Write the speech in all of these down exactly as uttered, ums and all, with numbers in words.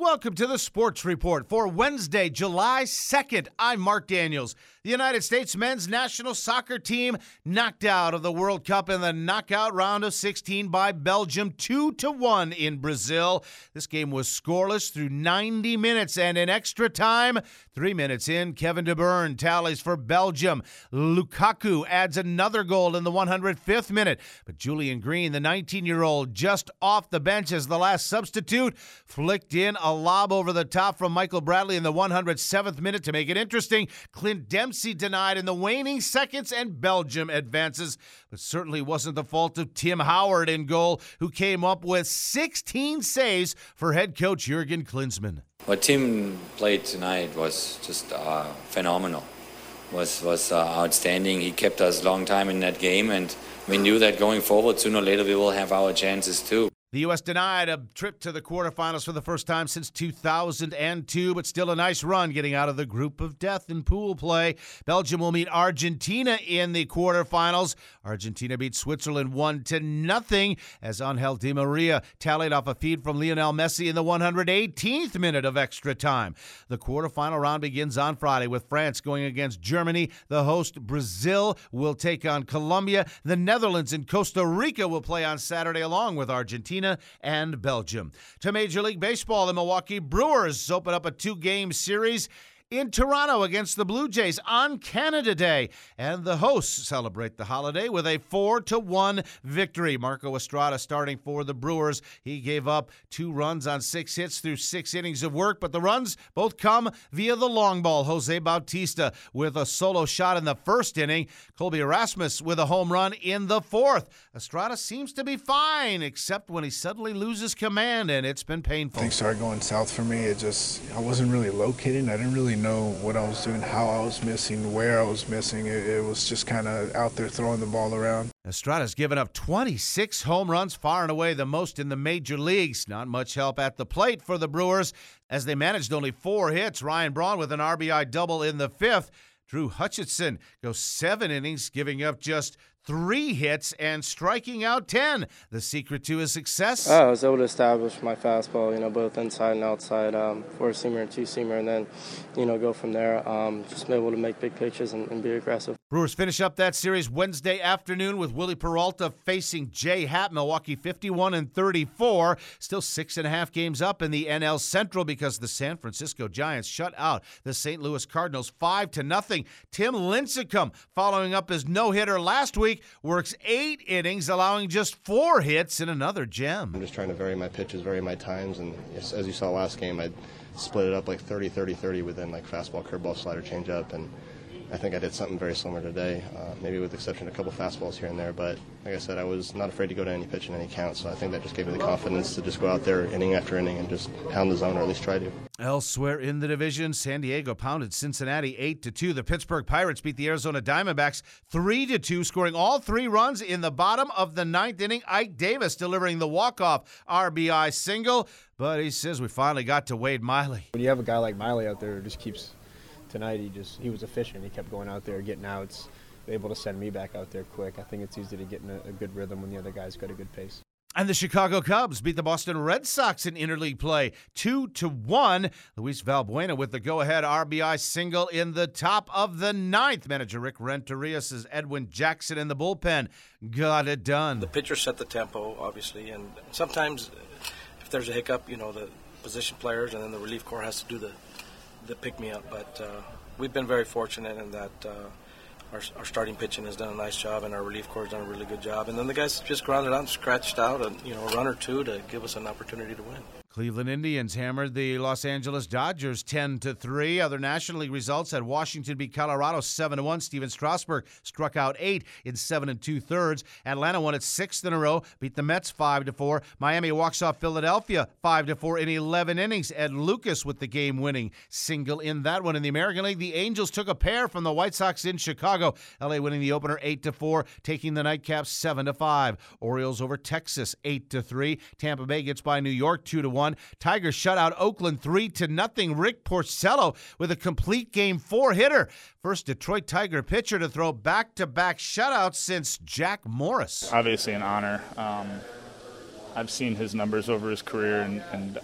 welcome to the Sports Report for Wednesday, July second. I'm Mark Daniels. The United States men's national soccer team knocked out of the World Cup in the knockout round of sixteen by Belgium two to one in Brazil. This game was scoreless through ninety minutes, and in extra time, three minutes in, Kevin De Bruyne tallies for Belgium. Lukaku adds another goal in the one hundred fifth minute, but Julian Green, the nineteen-year-old, just off the bench as the last substitute, flicked in a lob over the top from Michael Bradley in the one hundred seventh minute to make it interesting. Clint Dempsey denied in the waning seconds, and Belgium advances. But certainly wasn't the fault of Tim Howard in goal, who came up with sixteen saves for head coach Jurgen Klinsmann. What Tim played tonight was just uh, phenomenal. Was was uh, outstanding. He kept us a long time in that game, and we knew that going forward, sooner or later, we will have our chances too. The U S denied a trip to the quarterfinals for the first time since two thousand two, but still a nice run getting out of the group of death in pool play. Belgium will meet Argentina in the quarterfinals. Argentina beat Switzerland one to nothing as Angel Di Maria tallied off a feed from Lionel Messi in the one hundred eighteenth minute of extra time. The quarterfinal round begins on Friday with France going against Germany. The host Brazil will take on Colombia. The Netherlands and Costa Rica will play on Saturday along with Argentina and Belgium. To Major League Baseball, the Milwaukee Brewers open up a two-game series in Toronto against the Blue Jays on Canada Day, and the hosts celebrate the holiday with a four to one victory. Marco Estrada starting for the Brewers. He gave up two runs on six hits through six innings of work, but the runs both come via the long ball. Jose Bautista with a solo shot in the first inning. Colby Erasmus with a home run in the fourth. Estrada seems to be fine, except when he suddenly loses command, and it's been painful. Things started going south for me. It just, I wasn't really locating. I didn't really know what I was doing, how I was missing, where I was missing. It, it was just kind of out there throwing the ball around. Estrada's given up twenty-six home runs, far and away the most in the major leagues. Not much help at the plate for the Brewers as they managed only four hits. Ryan Braun with an R B I double in the fifth. Drew Hutchison goes seven innings, giving up just three hits and striking out ten. The secret to his success? Oh, I was able to establish my fastball, you know, both inside and outside, um, four-seamer and two-seamer, and then, you know, go from there. Um, just be able to make big pitches and, and be aggressive. Brewers finish up that series Wednesday afternoon with Willie Peralta facing Jay Happ. Milwaukee fifty-one and thirty-four. Still six and a half games up in the N L Central because the San Francisco Giants shut out the Saint Louis Cardinals five to nothing. Tim Lincecum, following up his no-hitter last week, works eight innings, allowing just four hits in another gem. I'm just trying to vary my pitches, vary my times, and as you saw last game, I split it up like thirty thirty thirty within like fastball, curveball, slider, changeup, and I think I did something very similar today, uh, maybe with the exception of a couple fastballs here and there, but like I said, I was not afraid to go to any pitch in any count, so I think that just gave me the confidence to just go out there inning after inning and just pound the zone, or at least try to. Elsewhere in the division, San Diego pounded Cincinnati eight to two. The Pittsburgh Pirates beat the Arizona Diamondbacks three to two, scoring all three runs in the bottom of the ninth inning. Ike Davis delivering the walk-off R B I single, but he says we finally got to Wade Miley. When you have a guy like Miley out there who just keeps tonight, he just he was efficient. He kept going out there, getting outs, able to send me back out there quick. I think it's easy to get in a, a good rhythm when the other guy's got a good pace. And the Chicago Cubs beat the Boston Red Sox in interleague play two to one. Luis Valbuena with the go-ahead R B I single in the top of the ninth. Manager Rick Renterias' Edwin Jackson in the bullpen got it done. The pitcher set the tempo, obviously, and sometimes if there's a hiccup, you know, the position players and then the relief corps has to do the the pick-me-up. But uh, we've been very fortunate in that uh, our, our starting pitching has done a nice job and our relief corps has done a really good job. And then the guys just grounded out and scratched out a, you know, a run or two to give us an opportunity to win. Cleveland Indians hammered the Los Angeles Dodgers ten to three. Other National League results had Washington beat Colorado seven to one. Steven Strasburg struck out eight in seven and two-thirds. Atlanta won its sixth in a row, beat the Mets five to four. Miami walks off Philadelphia five to four in eleven innings. Ed Lucas with the game-winning single in that one. In the American League, the Angels took a pair from the White Sox in Chicago. L A winning the opener eight to four, taking the nightcap seven to five. Orioles over Texas eight to three. Tampa Bay gets by New York two to one. Tigers shut out Oakland three to nothing. Rick Porcello with a complete game four hitter. First Detroit Tiger pitcher to throw back-to-back shutouts since Jack Morris. Obviously an honor. Um, I've seen his numbers over his career, and, and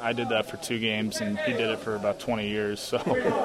I did that for two games, and he did it for about twenty years. So,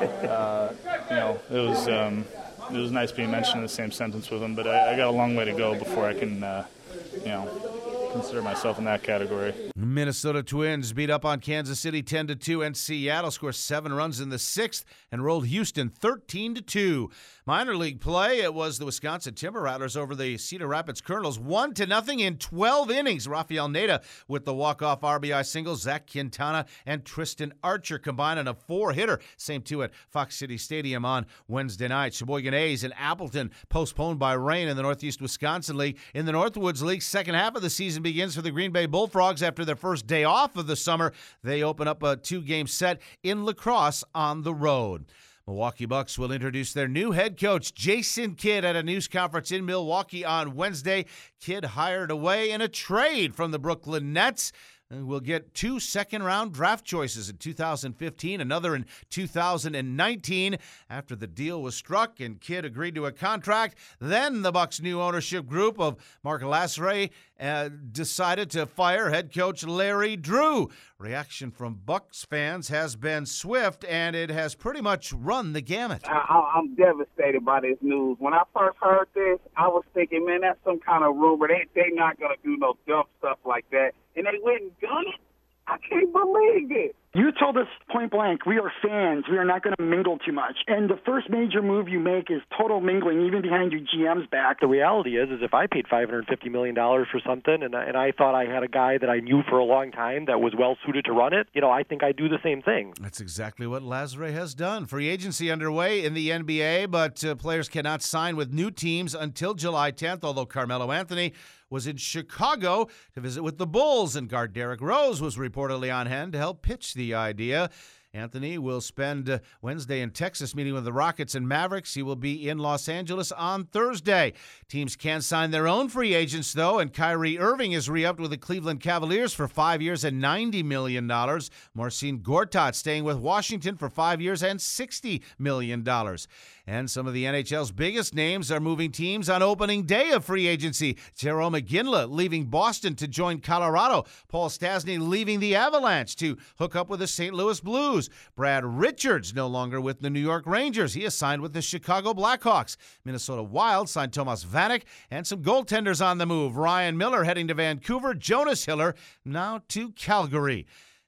uh, you know, it was um, it was nice being mentioned in the same sentence with him. But I, I got a long way to go before I can, uh, you know, consider myself in that category. Minnesota Twins beat up on Kansas City ten to two, and Seattle scored seven runs in the sixth and rolled Houston thirteen to two. Minor league play, it was the Wisconsin Timber Rattlers over the Cedar Rapids Colonels, one to nothing in twelve innings. Rafael Neda with the walk-off R B I single. Zach Quintana and Tristan Archer combined on a four-hitter. Same two at Fox City Stadium on Wednesday night. Sheboygan A's and Appleton postponed by rain in the Northeast Wisconsin League. In the Northwoods League, second half of the season begins for the Green Bay Bullfrogs after their first day off of the summer. They open up a two-game set in La Crosse on the road. Milwaukee Bucks will introduce their new head coach, Jason Kidd, at a news conference in Milwaukee on Wednesday. Kidd hired away in a trade from the Brooklyn Nets. We'll get two second-round draft choices in two thousand fifteen, another in two thousand nineteen. After the deal was struck and Kidd agreed to a contract, then the Bucks' new ownership group of Marc Lasry uh, decided to fire head coach Larry Drew. Reaction from Bucks fans has been swift, and it has pretty much run the gamut. I, I'm devastated by this news. When I first heard this, I was thinking, man, that's some kind of rumor. They they not gonna do no dumb stuff like that. And they went and done it? I can't believe it. You told us point blank, we are fans. We are not going to mingle too much. And the first major move you make is total mingling, even behind your G M's back. The reality is, is if I paid five hundred fifty million dollars for something and I, and I thought I had a guy that I knew for a long time that was well-suited to run it, you know, I think I'd do the same thing. That's exactly what Lasry has done. Free agency underway in the N B A, but uh, players cannot sign with new teams until July tenth, although Carmelo Anthony was in Chicago to visit with the Bulls, and guard Derrick Rose was reportedly on hand to help pitch the idea. Anthony will spend uh, Wednesday in Texas meeting with the Rockets and Mavericks. He will be in Los Angeles on Thursday. Teams can sign their own free agents, though, and Kyrie Irving is re-upped with the Cleveland Cavaliers for five years and ninety million dollars. Marcin Gortat staying with Washington for five years and sixty million dollars. And some of the N H L's biggest names are moving teams on opening day of free agency. Jarome Iginla leaving Boston to join Colorado. Paul Stastny leaving the Avalanche to hook up with the Saint Louis Blues. Brad Richards no longer with the New York Rangers. He is signed with the Chicago Blackhawks. Minnesota Wild signed Tomas Vanek, and some goaltenders on the move. Ryan Miller heading to Vancouver. Jonas Hiller now to Calgary.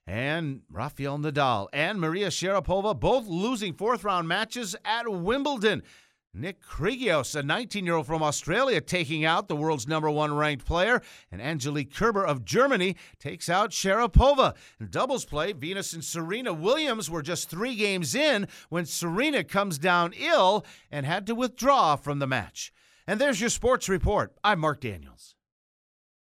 And Rafael Nadal and Maria Sharapova both losing fourth-round matches at Wimbledon. Nick Kyrgios, a nineteen-year-old from Australia, taking out the world's number one ranked player. And Angelique Kerber of Germany takes out Sharapova. In doubles play, Venus and Serena Williams were just three games in when Serena comes down ill and had to withdraw from the match. And there's your sports report. I'm Mark Daniels.